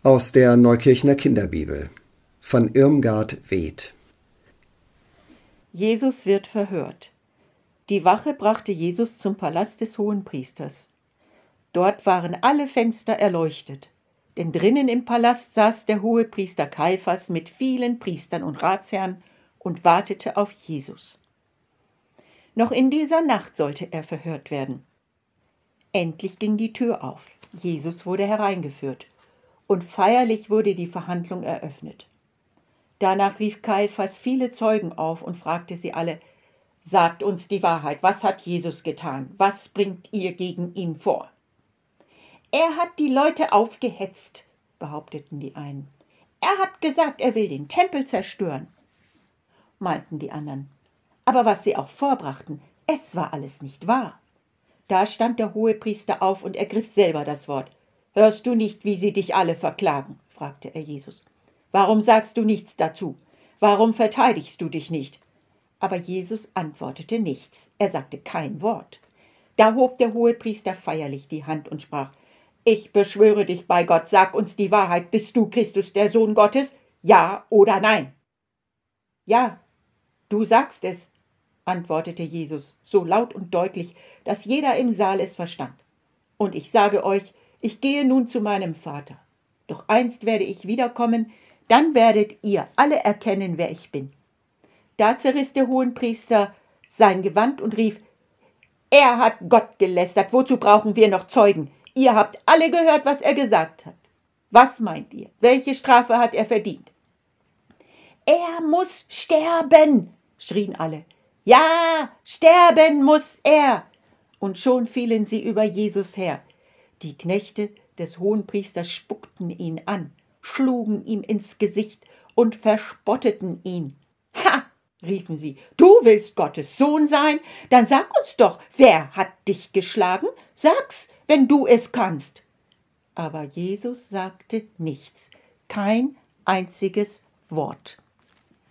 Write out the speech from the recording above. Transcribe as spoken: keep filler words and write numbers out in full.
Aus der Neukirchner Kinderbibel von Irmgard Weth. Jesus wird verhört. Die Wache brachte Jesus zum Palast des Hohenpriesters. Dort waren alle Fenster erleuchtet, denn drinnen im Palast saß der Hohepriester Kaiphas mit vielen Priestern und Ratsherren und wartete auf Jesus. Noch in dieser Nacht sollte er verhört werden. Endlich ging die Tür auf. Jesus wurde hereingeführt und feierlich wurde die Verhandlung eröffnet. Danach rief Kaiphas viele Zeugen auf und fragte sie alle: Sagt uns die Wahrheit, was hat Jesus getan? Was bringt ihr gegen ihn vor? Er hat die Leute aufgehetzt, behaupteten die einen. Er hat gesagt, er will den Tempel zerstören, meinten die anderen. Aber was sie auch vorbrachten, es war alles nicht wahr. Da stand der Hohepriester auf und ergriff selber das Wort. Hörst du nicht, wie sie dich alle verklagen? Fragte er Jesus. Warum sagst du nichts dazu? Warum verteidigst du dich nicht? Aber Jesus antwortete nichts. Er sagte kein Wort. Da hob der Hohepriester feierlich die Hand und sprach: Ich beschwöre dich bei Gott, sag uns die Wahrheit. Bist du Christus, der Sohn Gottes? Ja oder nein? Ja, du sagst es, antwortete Jesus, so laut und deutlich, dass jeder im Saal es verstand. Und ich sage euch, ich gehe nun zu meinem Vater. Doch einst werde ich wiederkommen, dann werdet ihr alle erkennen, wer ich bin. Da zerriss der Hohenpriester sein Gewand und rief: Er hat Gott gelästert, wozu brauchen wir noch Zeugen? Ihr habt alle gehört, was er gesagt hat. Was meint ihr? Welche Strafe hat er verdient? Er muss sterben, schrien alle. Ja, sterben muss er! Und schon fielen sie über Jesus her. Die Knechte des Hohenpriesters spuckten ihn an, schlugen ihm ins Gesicht und verspotteten ihn. Ha, riefen sie, du willst Gottes Sohn sein? Dann sag uns doch, wer hat dich geschlagen? Sag's, wenn du es kannst. Aber Jesus sagte nichts, kein einziges Wort.